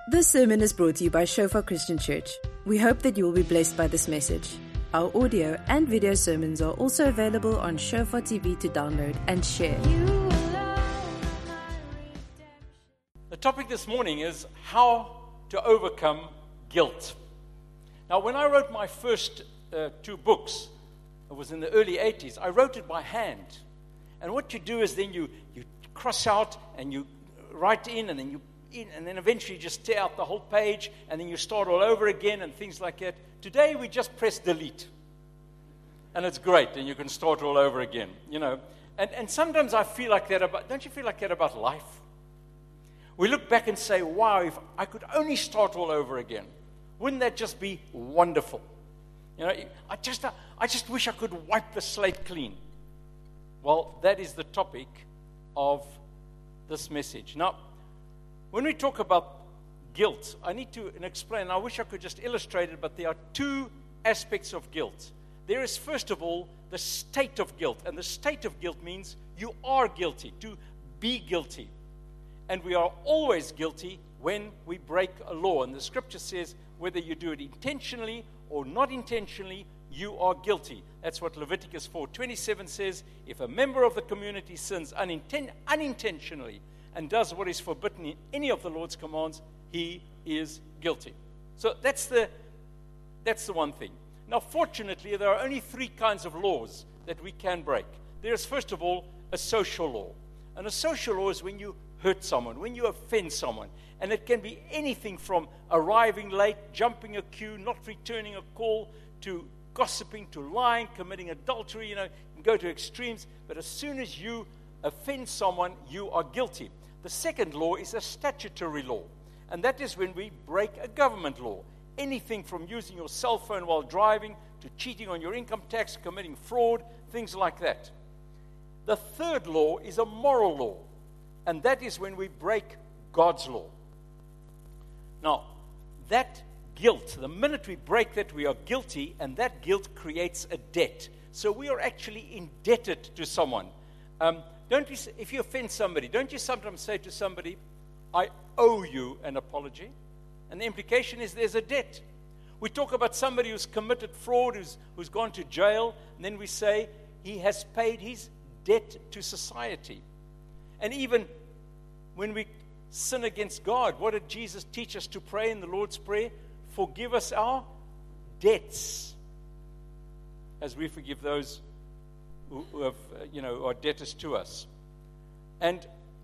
This sermon is brought to you by Shofar Christian Church. We hope that you will be blessed by this message. Our audio and video sermons are also available on Shofar TV to download and share. The topic this morning is how to overcome guilt. Now, when I wrote my first two books, it was in the early 80s, I wrote it by hand. And what you do is then you cross out and you write in and then you in, and then eventually you just tear out the whole page and then you start all over again and things like that. Today we just press delete. And it's great, and you can start all over again, you know. And sometimes I feel like that about, don't you feel like that about life? We look back and say, wow, if I could only start all over again, wouldn't that just be wonderful? You know, I just wish I could wipe the slate clean. Well, that is the topic of this message. Now, when we talk about guilt, I need to explain. I wish I could just illustrate it, but there are two aspects of guilt. There is, first of all, the state of guilt. And the state of guilt means you are guilty, to be guilty. And we are always guilty when we break a law. And the scripture says whether you do it intentionally or not intentionally, you are guilty. That's what Leviticus 4:27 says. If a member of the community sins unintentionally and does what is forbidden in any of the Lord's commands, he is guilty. So that's the one thing. Now, fortunately, there are only three kinds of laws that we can break. There is, first of all, a social law. And a social law is when you hurt someone, when you offend someone. And it can be anything from arriving late, jumping a queue, not returning a call, to gossiping, to lying, committing adultery. You know, you can go to extremes. But as soon as you offend someone, you are guilty. The second law is a statutory law. And that is when we break a government law. Anything from using your cell phone while driving, to cheating on your income tax, committing fraud, things like that. The third law is a moral law. And that is when we break God's law. Now, that guilt, the minute we break that, we are guilty, and that guilt creates a debt. So we are actually indebted to someone. If you offend somebody, don't you sometimes say to somebody, I owe you an apology? And the implication is there's a debt. We talk about somebody who's committed fraud, who's gone to jail, and then we say he has paid his debt to society. And even when we sin against God, what did Jesus teach us to pray in the Lord's Prayer? Forgive us our debts, as we forgive those who have, are debtors to us. And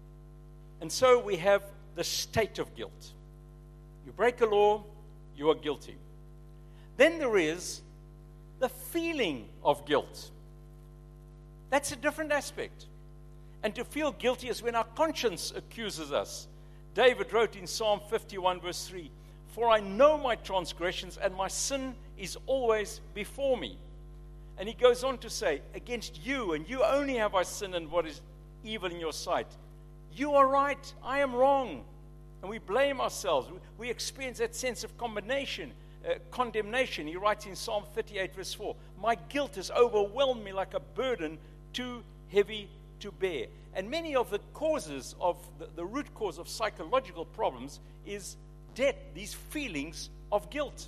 so we have the state of guilt. You break a law, you are guilty. Then there is the feeling of guilt. That's a different aspect. And to feel guilty is when our conscience accuses us. David wrote in Psalm 51 verse 3, "For I know my transgressions, and my sin is always before me." And he goes on to say, "Against you, and you only have I sinned, and what is evil in your sight. You are right, I am wrong." And we blame ourselves. We experience that sense of condemnation. He writes in Psalm 38 verse 4, "My guilt has overwhelmed me like a burden too heavy to bear." And many of the causes of the root cause of psychological problems is debt, these feelings of guilt.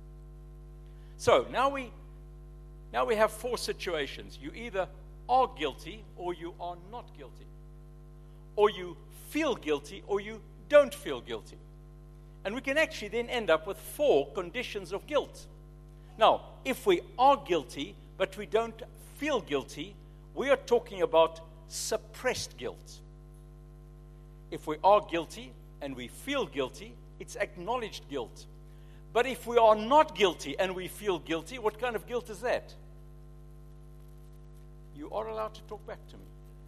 So now we have four situations. You either are guilty or you are not guilty. Or you feel guilty or you don't feel guilty. And we can actually then end up with four conditions of guilt. Now, if we are guilty but we don't feel guilty, we are talking about suppressed guilt. If we are guilty and we feel guilty, it's acknowledged guilt. But if we are not guilty and we feel guilty, what kind of guilt is that? You are allowed to talk back to me.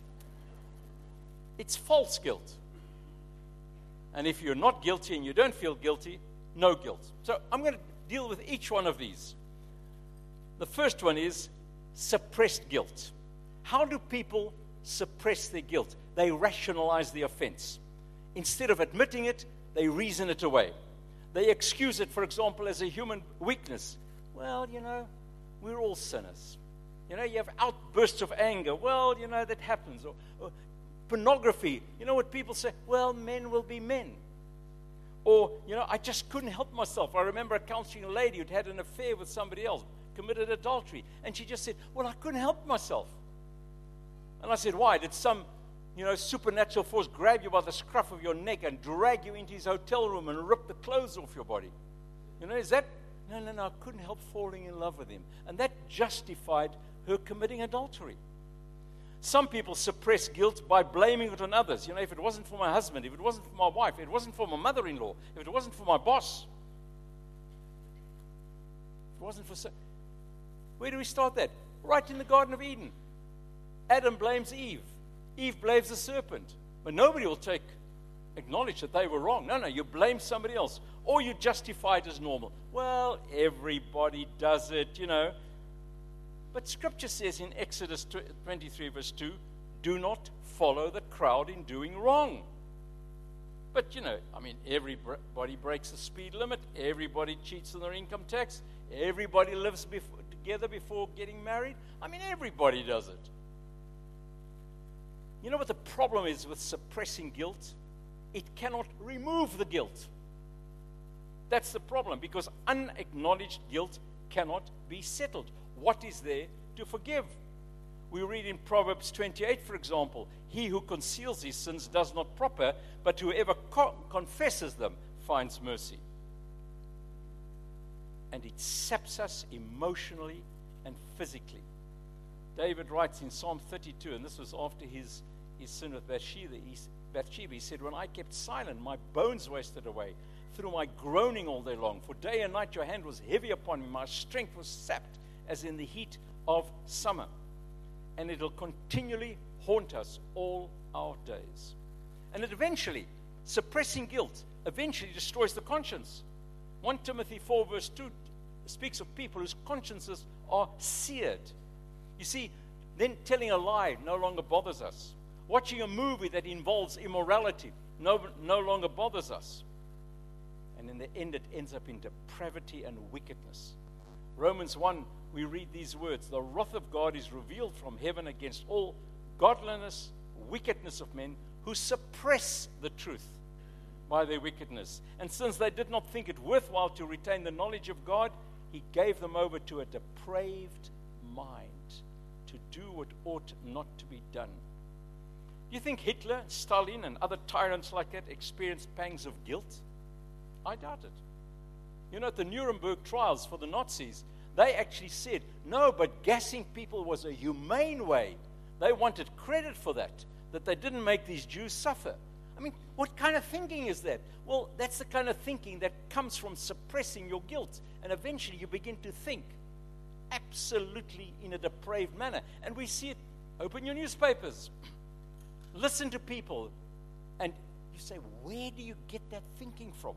It's false guilt. And if you're not guilty and you don't feel guilty, no guilt. So I'm going to deal with each one of these. The first one is suppressed guilt. How do people suppress their guilt? They rationalize the offense. Instead of admitting it, they reason it away. They excuse it, for example, as a human weakness. Well, we're all sinners. You have outbursts of anger. Well, that happens. Or pornography. You know what people say? Well, men will be men. Or, I just couldn't help myself. I remember counseling a lady who'd had an affair with somebody else, committed adultery. And she just said, well, I couldn't help myself. And I said, why? Did some, supernatural force grab you by the scruff of your neck and drag you into his hotel room and rip the clothes off your body? Is that? No, I couldn't help falling in love with him. And that justified her committing adultery. Some people suppress guilt by blaming it on others. If it wasn't for my husband, if it wasn't for my wife, if it wasn't for my mother-in-law, if it wasn't for my boss, if it wasn't for... Where do we start that? Right in the Garden of Eden. Adam blames Eve. Eve blames the serpent. But nobody will acknowledge that they were wrong. No, you blame somebody else. Or you justify it as normal. Well, everybody does it, But Scripture says in Exodus 23, verse 2, do not follow the crowd in doing wrong. But, everybody breaks the speed limit. Everybody cheats on their income tax. Everybody lives together before getting married. Everybody does it. You know what the problem is with suppressing guilt? It cannot remove the guilt. That's the problem, because unacknowledged guilt cannot be settled. What is there to forgive? We read in Proverbs 28, for example, he who conceals his sins does not prosper, but whoever confesses them finds mercy. And it saps us emotionally and physically. David writes in Psalm 32, and this was after his sin with Bathsheba. He said, when I kept silent, my bones wasted away through my groaning all day long. For day and night your hand was heavy upon me. My strength was sapped as in the heat of summer. And it will continually haunt us all our days. And it eventually, suppressing guilt, eventually destroys the conscience. 1 Timothy 4 verse 2 speaks of people whose consciences are seared. You see, then telling a lie no longer bothers us. Watching a movie that involves immorality no longer bothers us. And in the end, it ends up in depravity and wickedness. Romans 1, we read these words, the wrath of God is revealed from heaven against all godliness, wickedness of men who suppress the truth by their wickedness. And since they did not think it worthwhile to retain the knowledge of God, he gave them over to a depraved mind to do what ought not to be done. Do you think Hitler, Stalin, and other tyrants like that experienced pangs of guilt? I doubt it. At the Nuremberg trials for the Nazis, they actually said, no, but gassing people was a humane way. They wanted credit for that they didn't make these Jews suffer. What kind of thinking is that? Well, that's the kind of thinking that comes from suppressing your guilt. And eventually you begin to think absolutely in a depraved manner. And we see it. Open your newspapers. Listen to people. And you say, where do you get that thinking from?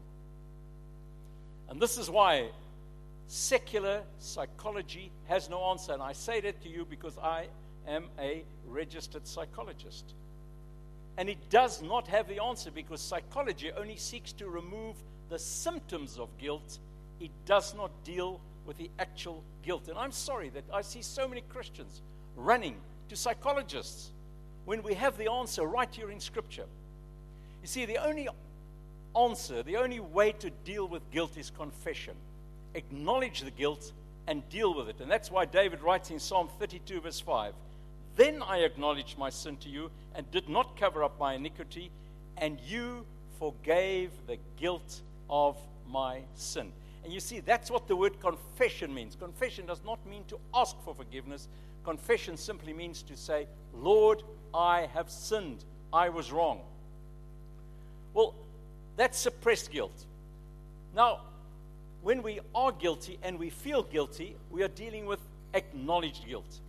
And this is why secular psychology has no answer. And I say that to you because I am a registered psychologist. And it does not have the answer, because psychology only seeks to remove the symptoms of guilt. It does not deal with the actual guilt. And I'm sorry that I see so many Christians running to psychologists when we have the answer right here in Scripture. You see, the only answer, the only way to deal with guilt is confession. Acknowledge the guilt and deal with it. And that's why David writes in Psalm 32 verse 5, then I acknowledged my sin to you and did not cover up my iniquity, and you forgave the guilt of my sin. And you see, that's what the word confession means. Confession does not mean to ask for forgiveness. Confession simply means to say, Lord, I have sinned. I was wrong. Well, that's suppressed guilt. Now, when we are guilty and we feel guilty, we are dealing with acknowledged guilt.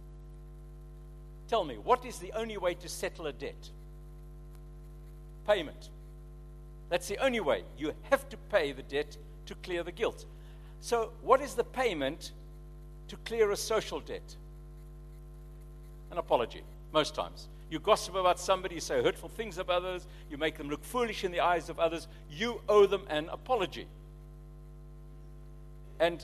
Tell me, what is the only way to settle a debt? Payment. That's the only way. You have to pay the debt to clear the guilt. So, what is the payment to clear a social debt? An apology, most times. You gossip about somebody, you say hurtful things about others, you make them look foolish in the eyes of others, you owe them an apology. And,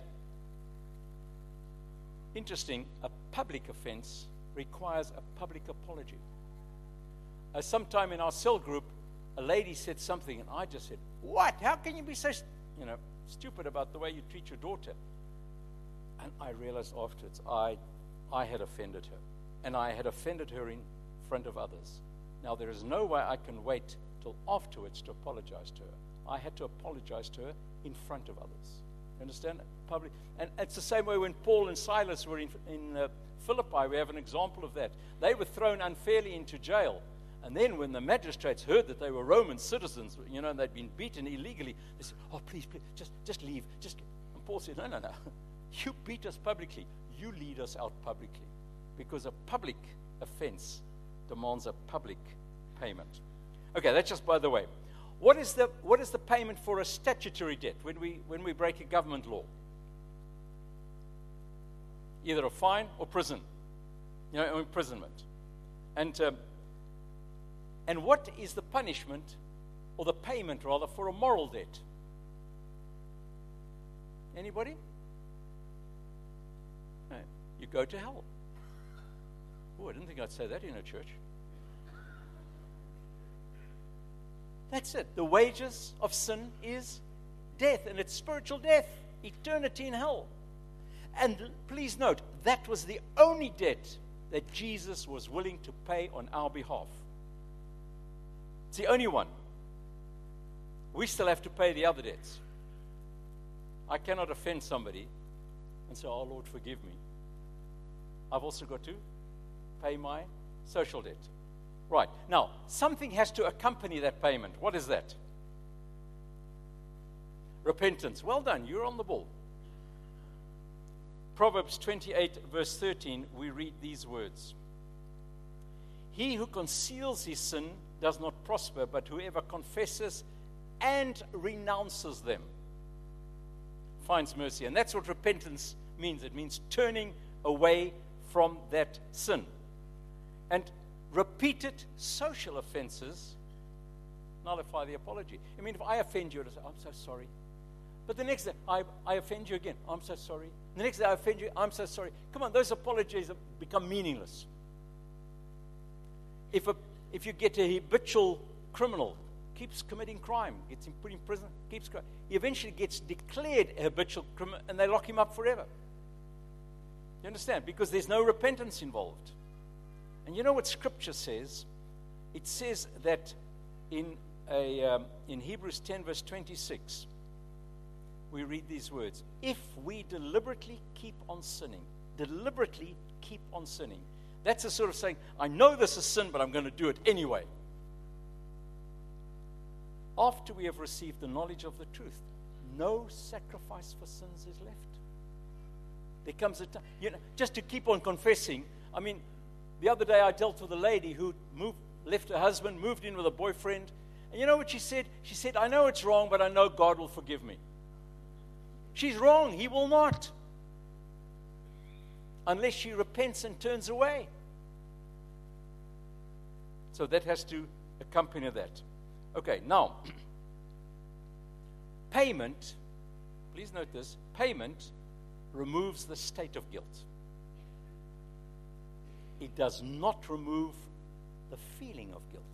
interesting, a public offense requires a public apology. Sometime in our cell group, a lady said something, and I just said, "What? How can you be so, stupid about the way you treat your daughter?" And I realized afterwards I had offended her, and I had offended her in front of others. Now, there is no way I can wait till afterwards to apologize to her. I had to apologize to her in front of others. You understand? Public. And it's the same way when Paul and Silas were in Philippi. We have an example of that. They were thrown unfairly into jail. And then when the magistrates heard that they were Roman citizens, and they'd been beaten illegally, they said, "Oh, please, just leave. And Paul said, No. You beat us publicly. You lead us out publicly. Because a public offense demands a public payment." Okay, that's just by the way. What is the payment for a statutory debt when we break a government law? Either a fine or prison, or imprisonment. And what is the punishment, or the payment rather, for a moral debt? Anybody? No, you go to hell. Oh, I didn't think I'd say that in a church. That's it. The wages of sin is death, and it's spiritual death, eternity in hell. And please note, that was the only debt that Jesus was willing to pay on our behalf. It's the only one. We still have to pay the other debts. I cannot offend somebody and say, "Oh, Lord, forgive me." I've also got to pay my social debt. Right. Now, something has to accompany that payment. What is that? Repentance. Well done. You're on the ball. Proverbs 28, verse 13, we read these words. "He who conceals his sin does not prosper, but whoever confesses and renounces them finds mercy." And that's what repentance means. It means turning away from that sin. And repeated social offenses nullify the apology. I mean, if I offend you, I say, "I'm so sorry." But the next day, I offend you again. "I'm so sorry." The next day, I offend you. "I'm so sorry." Come on, those apologies have become meaningless. If you get a habitual criminal, keeps committing crime, gets put in prison, keeps crime, he eventually gets declared a habitual criminal, and they lock him up forever. You understand? Because there's no repentance involved. And you know what Scripture says? It says that in Hebrews 10, verse 26, we read these words. "If we deliberately keep on sinning," that's a sort of saying, "I know this is sin, but I'm going to do it anyway." "After we have received the knowledge of the truth, no sacrifice for sins is left." There comes a time, just to keep on confessing. I mean, the other day I dealt with a lady who left her husband, moved in with a boyfriend. And you know what she said? She said, "I know it's wrong, but I know God will forgive me." She's wrong. He will not. Unless she repents and turns away. So that has to accompany that. Okay, now, payment, please note this, payment removes the state of guilt. It does not remove the feeling of guilt.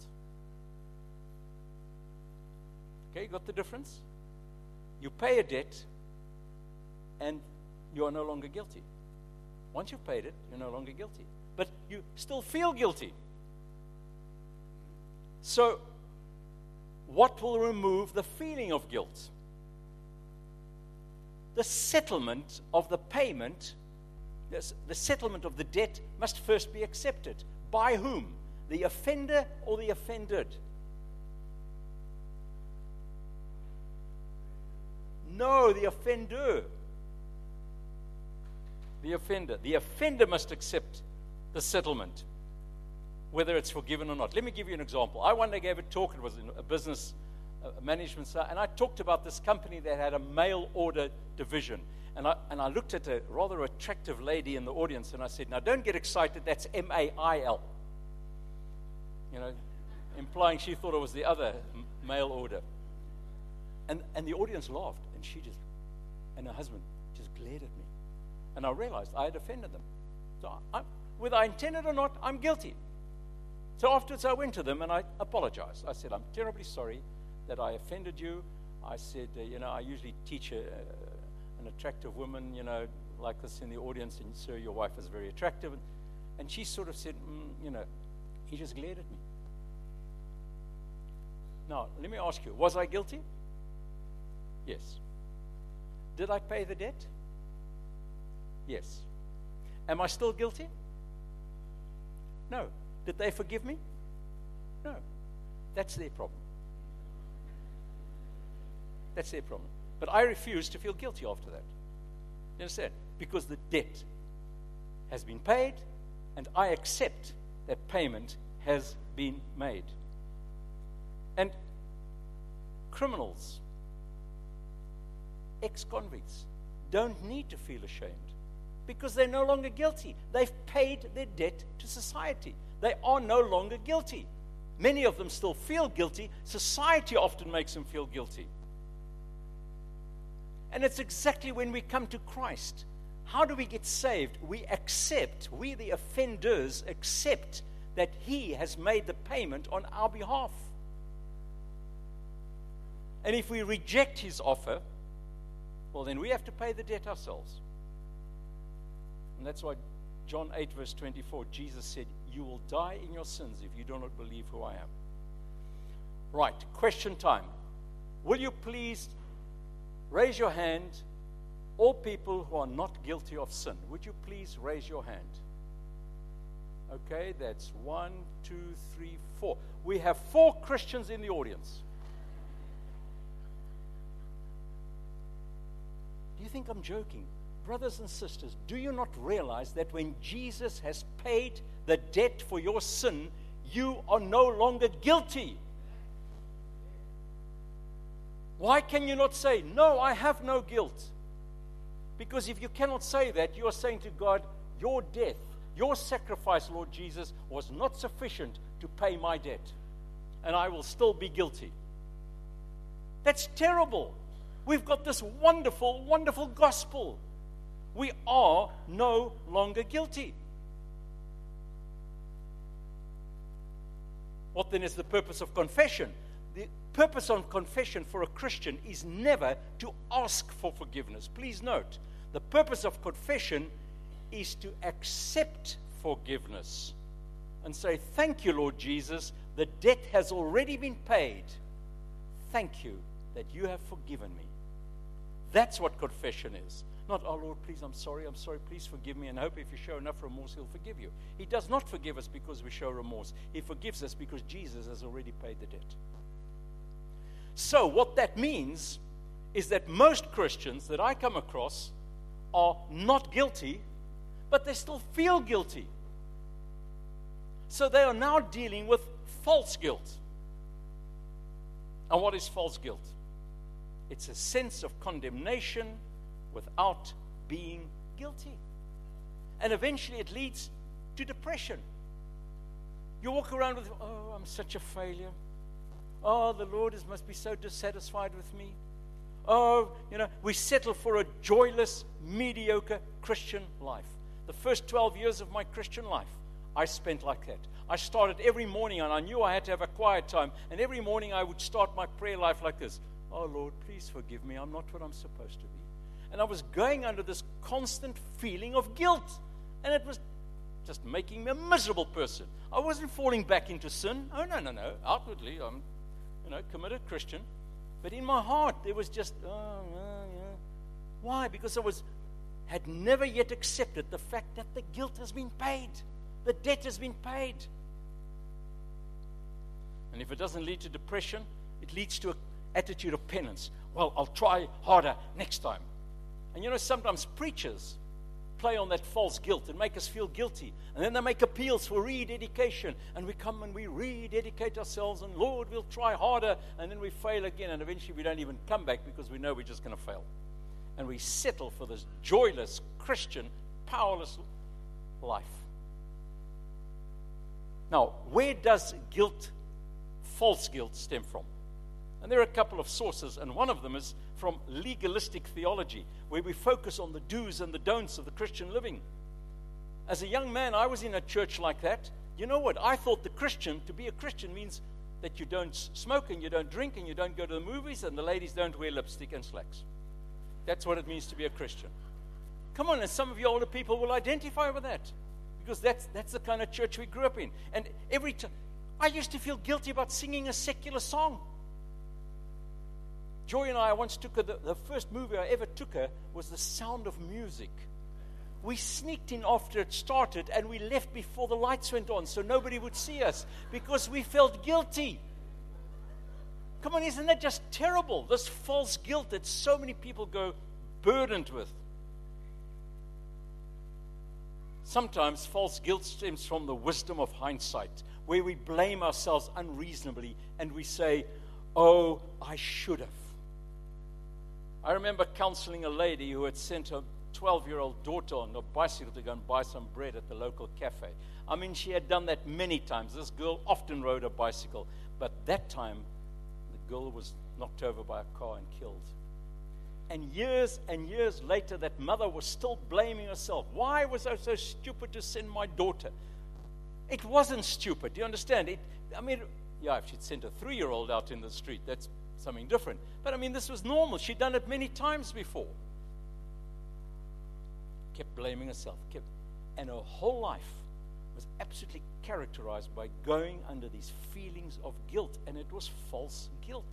Okay, you got the difference? You pay a debt, and you are no longer guilty. Once you've paid it, you're no longer guilty. But you still feel guilty. So, what will remove the feeling of guilt? The settlement of the payment, the settlement of the debt must first be accepted. By whom? The offender or the offended? No, the offender. The offender. The offender must accept the settlement, whether it's forgiven or not. Let me give you an example. I one day gave a talk. It was in a business management side, and I talked about this company that had a mail order division. And I looked at a rather attractive lady in the audience, and I said, "Now, don't get excited. That's M-A-I-L." You know, implying she thought it was the other mail order. And the audience laughed, and her husband just glared at me. And I realized I had offended them. So whether I intended or not, I'm guilty. So afterwards I went to them and I apologized. I said, I'm terribly sorry that I offended you. I said, I usually teach an attractive woman, like this in the audience, and sir, your wife is very attractive. And she sort of said, he just glared at me. Now, let me ask you, was I guilty? Yes. Did I pay the debt? Yes. Am I still guilty? No. Did they forgive me? No. That's their problem. That's their problem. But I refuse to feel guilty after that. You understand? Because the debt has been paid, and I accept that payment has been made. And criminals, ex-convicts, don't need to feel ashamed because they're no longer guilty. They've paid their debt to society. They are no longer guilty. Many of them still feel guilty. Society often makes them feel guilty. And it's exactly when we come to Christ. How do we get saved? We the offenders, accept that He has made the payment on our behalf. And if we reject His offer, well, then we have to pay the debt ourselves. And that's why John 8, verse 24, Jesus said, you will die in your sins if you do not believe who I am. Right, question time. Will you please raise your hand, all people who are not guilty of sin? Would you please raise your hand? Okay, that's 1, 2, 3, 4. We have 4 Christians in the audience. Do you think I'm joking? Brothers and sisters, do you not realize that when Jesus has paid the debt for your sin, you are no longer guilty? Why can you not say, no, I have no guilt? Because if you cannot say that, you are saying to God, your death, your sacrifice, Lord Jesus, was not sufficient to pay my debt, and I will still be guilty. That's terrible. We've got this wonderful, wonderful gospel. We are no longer guilty. What then is the purpose of confession? The purpose of confession for a Christian is never to ask for forgiveness. Please note, the purpose of confession is to accept forgiveness and say, thank you, Lord Jesus, the debt has already been paid. Thank you that you have forgiven me. That's what confession is. Not, oh Lord, please, I'm sorry, please forgive me, and hope if you show enough remorse, He'll forgive you. He does not forgive us because we show remorse. He forgives us because Jesus has already paid the debt. So what that means is that most Christians that I come across are not guilty, but they still feel guilty. So they are now dealing with false guilt. And what is false guilt? It's a sense of condemnation without being guilty. And eventually it leads to depression. You walk around with, oh, I'm such a failure. Oh, the Lord must be so dissatisfied with me. Oh, we settle for a joyless, mediocre Christian life. The first 12 years of my Christian life, I spent like that. I started every morning, and I knew I had to have a quiet time. And every morning I would start my prayer life like this. Oh, Lord, please forgive me. I'm not what I'm supposed to be. And I was going under this constant feeling of guilt. And it was just making me a miserable person. I wasn't falling back into sin. Oh, no. Outwardly, I'm, committed Christian. But in my heart, there was just, Why? Because I had never yet accepted the fact that the guilt has been paid. The debt has been paid. And if it doesn't lead to depression, it leads to an attitude of penance. Well, I'll try harder next time. And sometimes preachers play on that false guilt and make us feel guilty. And then they make appeals for rededication. And we come and we rededicate ourselves. And Lord, we'll try harder. And then we fail again. And eventually we don't even come back because we know we're just going to fail. And we settle for this joyless, Christian, powerless life. Now, where does guilt, false guilt, stem from? And there are a couple of sources, and one of them is from legalistic theology, where we focus on the do's and the don'ts of the Christian living. As a young man, I was in a church like that, You know what? I thought to be a Christian means that you don't smoke and you don't drink and you don't go to the movies and the ladies don't wear lipstick and slacks. That's what it means to be a Christian. Come on, and some of you older people will identify with that, because that's the kind of church we grew up in. And every time, I used to feel guilty about singing a secular song. Joy and I once took her, the first movie I ever took her was The Sound of Music. We sneaked in after it started, and we left before the lights went on so nobody would see us, because we felt guilty. Come on, isn't that just terrible? This false guilt that so many people go burdened with. Sometimes false guilt stems from the wisdom of hindsight, where we blame ourselves unreasonably and we say, oh, I should have. I remember counseling a lady who had sent her 12-year-old daughter on a bicycle to go and buy some bread at the local cafe. I mean, she had done that many times. This girl often rode a bicycle, but that time the girl was knocked over by a car and killed. And years later, that mother was still blaming herself. Why was I so stupid to send my daughter? It wasn't stupid. Do you understand? If she'd sent a 3-year-old out in the street, that's something different. But this was normal. She'd done it many times before. Kept blaming herself. And her whole life was absolutely characterized by going under these feelings of guilt. And it was false guilt.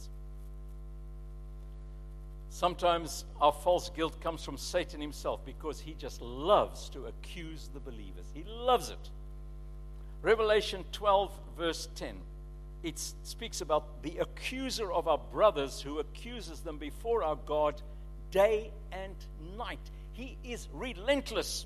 Sometimes our false guilt comes from Satan himself, because he just loves to accuse the believers. He loves it. Revelation 12, verse 10. It speaks about the accuser of our brothers who accuses them before our God day and night. He is relentless.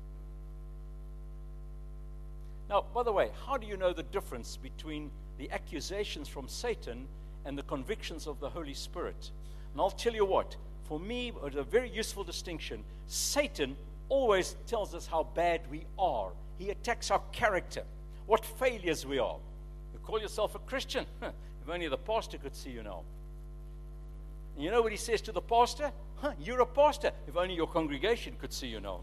Now, by the way, how do you know the difference between the accusations from Satan and the convictions of the Holy Spirit? And I'll tell you what, for me, it's a very useful distinction. Satan always tells us how bad we are. He attacks our character, what failures we are. You call yourself a Christian? If only the pastor could see you now. And you know what he says to the pastor? You're a pastor. If only your congregation could see you now.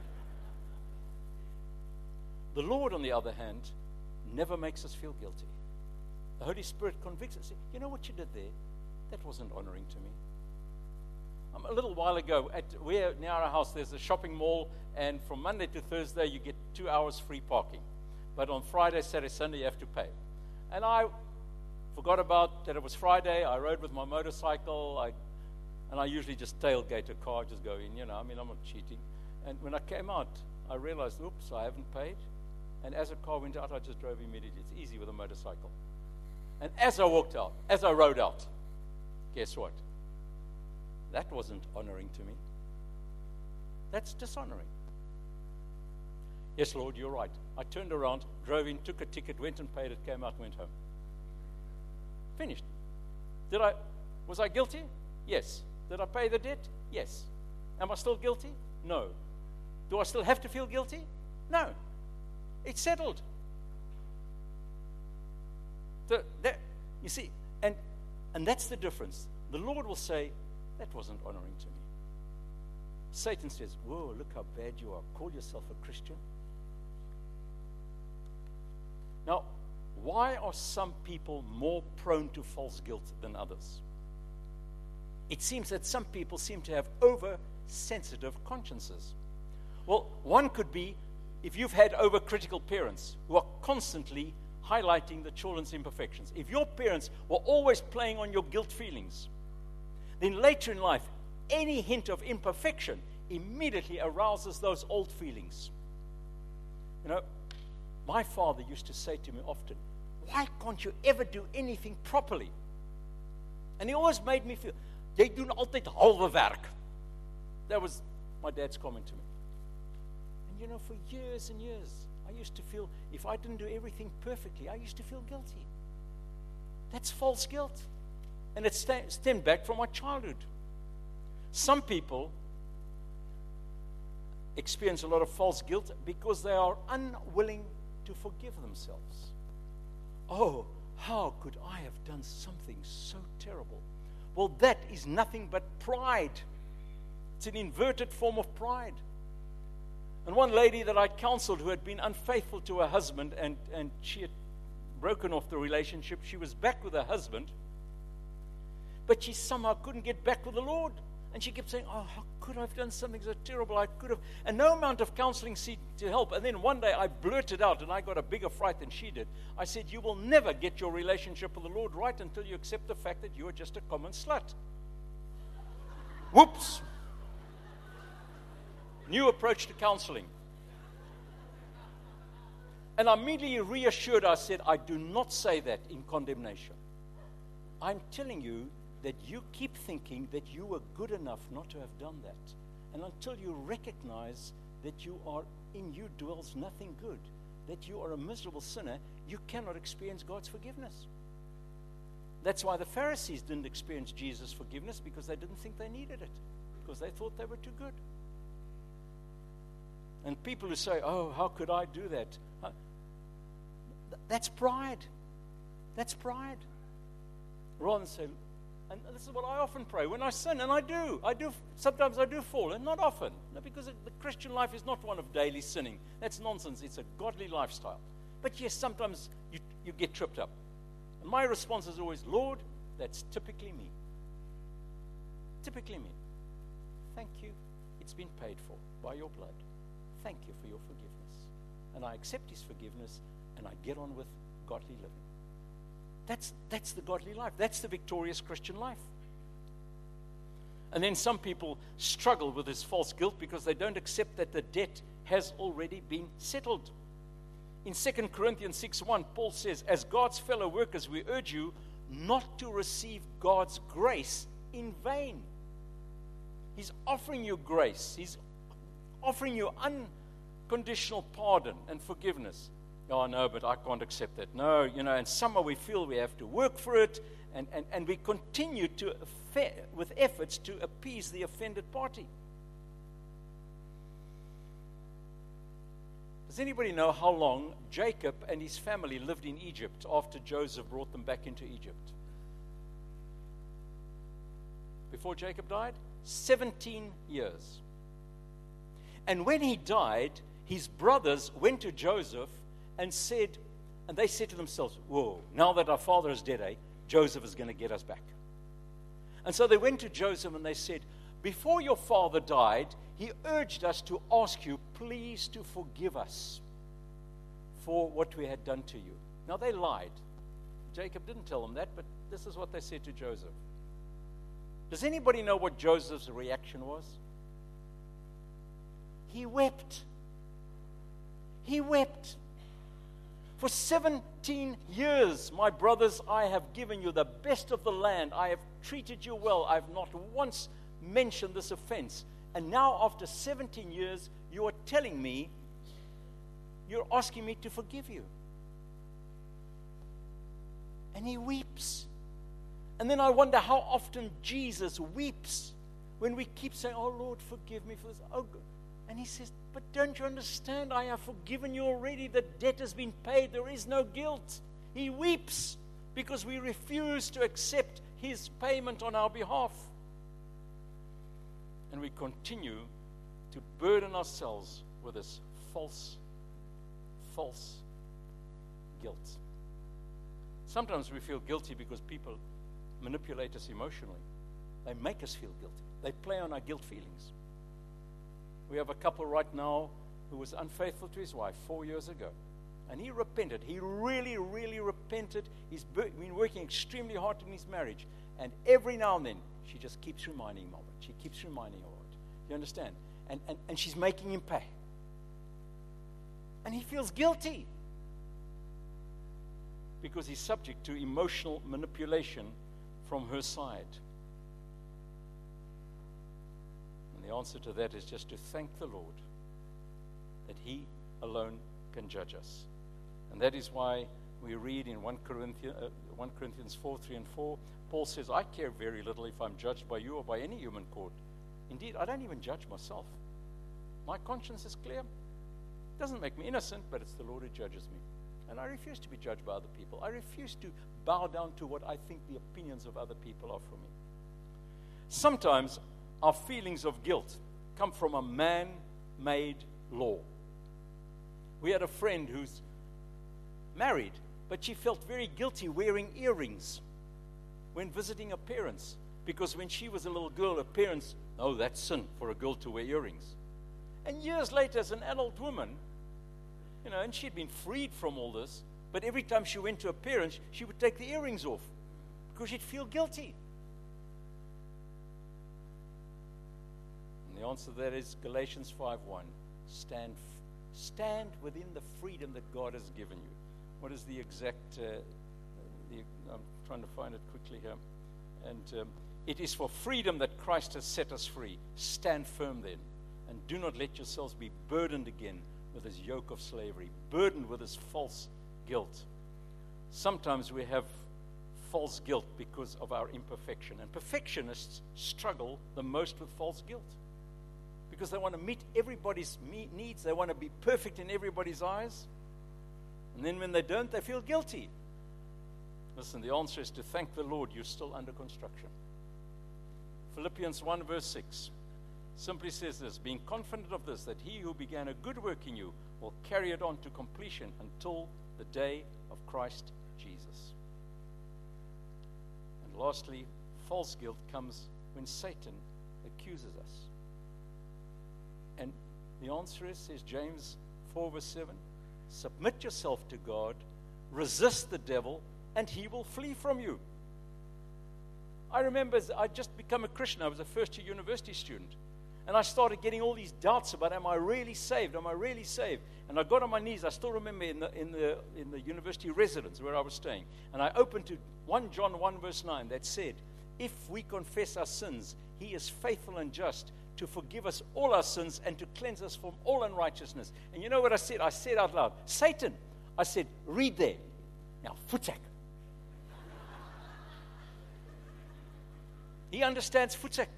The Lord, on the other hand, never makes us feel guilty. The Holy Spirit convicts us. You know what you did there? That wasn't honoring to me. A little while ago, near our house, there's a shopping mall, and from Monday to Thursday, you get 2 hours free parking. But on Friday, Saturday, Sunday, you have to pay. And I forgot about that it was Friday. I rode with my motorcycle, and I usually just tailgate a car, just go in, I'm not cheating. And when I came out, I realized, oops, I haven't paid. And as the car went out, I just drove immediately. It's easy with a motorcycle. And as I rode out, guess what? That wasn't honoring to me. That's dishonoring. Yes, Lord, you're right. I turned around, drove in, took a ticket, went and paid it, came out, went home. Finished. Was I guilty? Yes. Did I pay the debt? Yes. Am I still guilty? No. Do I still have to feel guilty? No. It's settled. You see, and that's the difference. The Lord will say, that wasn't honoring to me. Satan says, whoa, look how bad you are. Call yourself a Christian. Now, why are some people more prone to false guilt than others? It seems that some people seem to have oversensitive consciences. Well, one could be if you've had overcritical parents who are constantly highlighting the children's imperfections. If your parents were always playing on your guilt feelings, then later in life, any hint of imperfection immediately arouses those old feelings. My father used to say to me often, why can't you ever do anything properly? And he always made me feel, jy doen altyd halve werk. That was my dad's comment to me. And for years and years, I used to feel, if I didn't do everything perfectly, I used to feel guilty. That's false guilt. And it stemmed back from my childhood. Some people experience a lot of false guilt because they are unwilling to forgive themselves. Oh, how could I have done something so terrible? Well, that is nothing but pride. It's an inverted form of pride. And one lady that I counseled who had been unfaithful to her husband and she had broken off the relationship, she was back with her husband, but she somehow couldn't get back with the Lord. And she kept saying, oh, how could I have done something so terrible? I could have. And no amount of counseling seemed to help. And then one day I blurted out, and I got a bigger fright than she did. I said, you will never get your relationship with the Lord right until you accept the fact that you are just a common slut. Whoops. New approach to counseling. And I immediately reassured her. I said, I do not say that in condemnation. I'm telling you that you keep thinking that you were good enough not to have done that. And until you recognize that in you dwells nothing good, that you are a miserable sinner, you cannot experience God's forgiveness. That's why the Pharisees didn't experience Jesus' forgiveness, because they didn't think they needed it, because they thought they were too good. And people who say, oh, how could I do that? That's pride. That's pride. Rather than say, and this is what I often pray when I sin, and I do. Sometimes I do fall, and not often. No, because the Christian life is not one of daily sinning. That's nonsense. It's a godly lifestyle. But yes, sometimes you get tripped up. And my response is always, Lord, that's typically me. Typically me. Thank you. It's been paid for by your blood. Thank you for your forgiveness. And I accept his forgiveness, and I get on with godly living. That's the godly life. That's the victorious Christian life. And then some people struggle with this false guilt because they don't accept that the debt has already been settled. In 2 Corinthians 6:1, Paul says, as God's fellow workers, we urge you not to receive God's grace in vain. He's offering you grace. He's offering you unconditional pardon and forgiveness. Oh, no, but I can't accept that. No, and somehow we feel we have to work for it, and we continue with efforts to appease the offended party. Does anybody know how long Jacob and his family lived in Egypt after Joseph brought them back into Egypt? Before Jacob died? 17 years. And when he died, his brothers went to Joseph and they said to themselves, whoa, now that our father is dead, Joseph is going to get us back. And so they went to Joseph and they said, before your father died, he urged us to ask you, please to forgive us for what we had done to you. Now they lied. Jacob didn't tell them that, but this is what they said to Joseph. Does anybody know what Joseph's reaction was? He wept. He wept. For 17 years, my brothers, I have given you the best of the land. I have treated you well. I have not once mentioned this offense. And now, after 17 years, you are telling me, you're asking me to forgive you. And he weeps. And then I wonder how often Jesus weeps when we keep saying, oh, Lord, forgive me for this. Oh, God. And he says, but don't you understand? I have forgiven you already. The debt has been paid. There is no guilt. He weeps because we refuse to accept his payment on our behalf. And we continue to burden ourselves with this false guilt. Sometimes we feel guilty because people manipulate us emotionally. They make us feel guilty. They play on our guilt feelings. We have a couple right now who was unfaithful to his wife 4 years ago. And he repented. He really, really repented. He's been working extremely hard in his marriage. And every now and then, she just keeps reminding him of it. She keeps reminding him of it. You understand? And she's making him pay. And he feels guilty. Because he's subject to emotional manipulation from her side. The answer to that is just to thank the Lord that he alone can judge us. And that is why we read in 1 Corinthians 4:3-4, Paul says, I care very little if I'm judged by you or by any human court. Indeed, I don't even judge myself. My conscience is clear. It doesn't make me innocent, but it's the Lord who judges me. And I refuse to be judged by other people. I refuse to bow down to what I think the opinions of other people are for me. Sometimes our feelings of guilt come from a man-made law. We had a friend who's married, but she felt very guilty wearing earrings when visiting her parents, because when she was a little girl, her parents, oh, that's sin for a girl to wear earrings. And years later, as an adult woman, and she'd been freed from all this, but every time she went to her parents, she would take the earrings off because she'd feel guilty. And the answer to that is Galatians 5:1. Stand within the freedom that God has given you. What is the exact, I'm trying to find it quickly here. And it is for freedom that Christ has set us free. Stand firm then, and do not let yourselves be burdened again with his yoke of slavery, burdened with his false guilt. Sometimes we have false guilt because of our imperfection. And perfectionists struggle the most with false guilt because they want to meet everybody's needs. They want to be perfect in everybody's eyes. And then when they don't, they feel guilty. Listen, the answer is to thank the Lord you're still under construction. Philippians 1 verse 6 simply says this, being confident of this, that he who began a good work in you will carry it on to completion until the day of Christ Jesus. And lastly, false guilt comes when Satan accuses us. And the answer is, says James 4 verse 7, submit yourself to God, resist the devil, and he will flee from you. I remember I'd just become a Christian. I was a first-year university student. And I started getting all these doubts about, am I really saved? Am I really saved? And I got on my knees. I still remember in the university residence where I was staying. And I opened to 1 John 1 verse 9 that said, if we confess our sins, he is faithful and just to forgive us all our sins and to cleanse us from all unrighteousness. And you know what I said? I said out loud, Satan, I said, read there. Now, Futak. He understands Futak.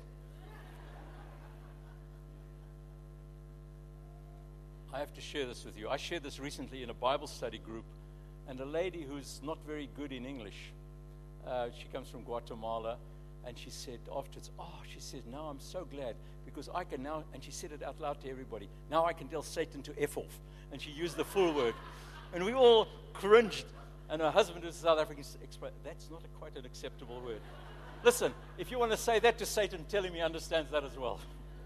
I have to share this with you. I shared this recently in a Bible study group, and a lady who's not very good in English, she comes from Guatemala, and she said afterwards, she said, now I'm so glad, because I can now, and she said it out loud to everybody, now I can tell Satan to F off. And she used the full word. And we all cringed. And her husband was South African, explained, that's not quite an acceptable word. Listen, if you want to say that to Satan, tell him he understands that as well.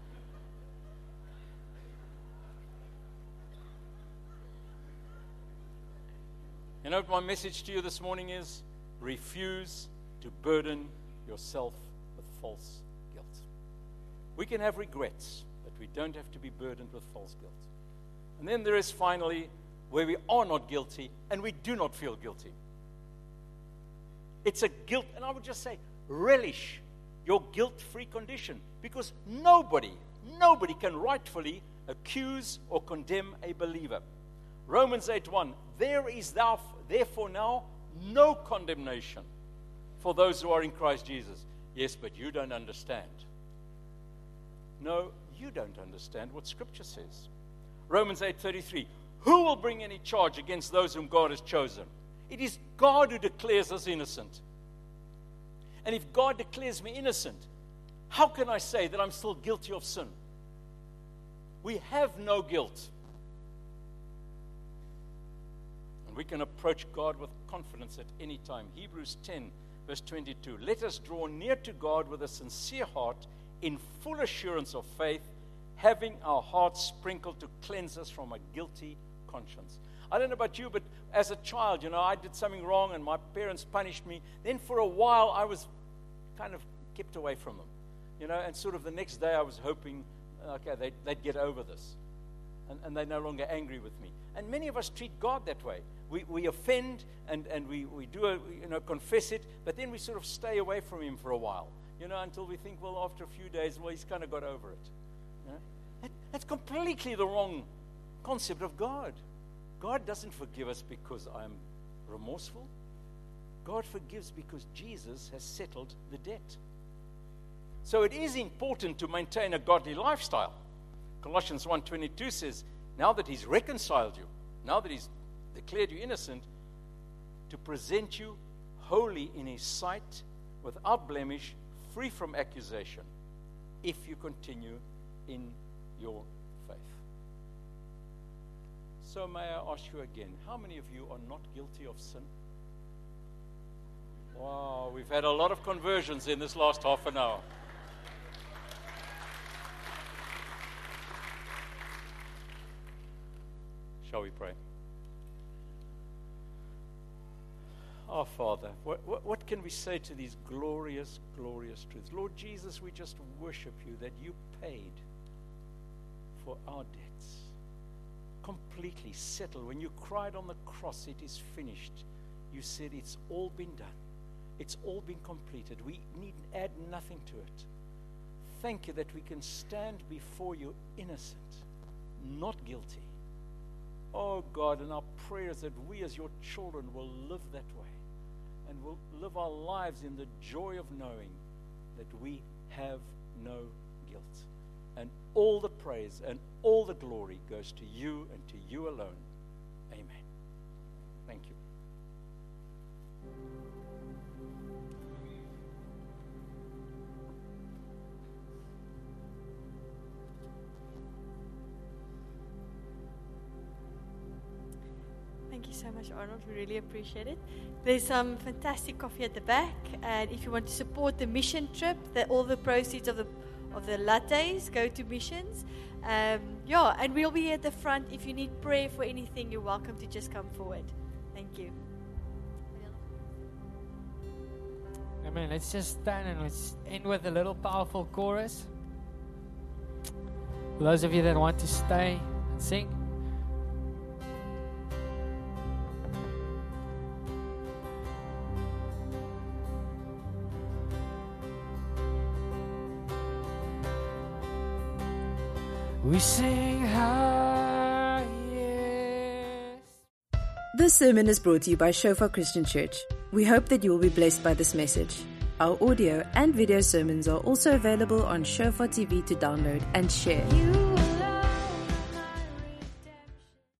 You know what my message to you this morning is? Refuse to burden yourself with false guilt. We can have regrets, but we don't have to be burdened with false guilt. And then there is finally where we are not guilty and we do not feel guilty. It's a guilt, and I would just say, relish your guilt-free condition, because nobody can rightfully accuse or condemn a believer. Romans 8:1, there is therefore now no condemnation for those who are in Christ Jesus. Yes, but you don't understand. No, you don't understand what Scripture says. Romans 8:33, who will bring any charge against those whom God has chosen? It is God who declares us innocent. And if God declares me innocent, how can I say that I'm still guilty of sin? We have no guilt. And we can approach God with confidence at any time. Hebrews 10, verse 22. Let us draw near to God with a sincere heart, in full assurance of faith, having our hearts sprinkled to cleanse us from a guilty conscience. I don't know about you, but as a child, I did something wrong and my parents punished me. Then for a while, I was kind of kept away from them, and sort of the next day I was hoping, okay, they'd get over this. And they're no longer angry with me. And many of us treat God that way. We offend and we do, confess it, but then we sort of stay away from him for a while, until we think, well, after a few days, well, he's kind of got over it. That's completely the wrong concept of God. God doesn't forgive us because I'm remorseful. God forgives because Jesus has settled the debt. So it is important to maintain a godly lifestyle. Colossians 1:22 says, now that he's reconciled you, now that he's declared you innocent, to present you holy in his sight, without blemish, free from accusation, if you continue in your faith. So may I ask you again, how many of you are not guilty of sin? Wow, we've had a lot of conversions in this last half an hour. Shall we pray? Our Father, what can we say to these glorious, glorious truths? Lord Jesus, we just worship you that you paid for our debts. Completely settled. When you cried on the cross, it is finished. You said it's all been done. It's all been completed. We need add nothing to it. Thank you that we can stand before you innocent, not guilty. Oh God, and our prayers that we as your children will live that way and will live our lives in the joy of knowing that we have no guilt. And all the praise and all the glory goes to you and to you alone. Amen. Thank you. Thank you so much, Arnold. We really appreciate it. There's some fantastic coffee at the back, and if you want to support the mission trip, all the proceeds of the lattes go to missions. And we'll be at the front. If you need prayer for anything, you're welcome to just come forward. Thank you. Amen. Let's just stand and let's end with a little powerful chorus. For those of you that want to stay and sing. We sing high, yes. This sermon is brought to you by Shofar Christian Church. We hope that you will be blessed by this message. Our audio and video sermons are also available on Shofar TV to download and share.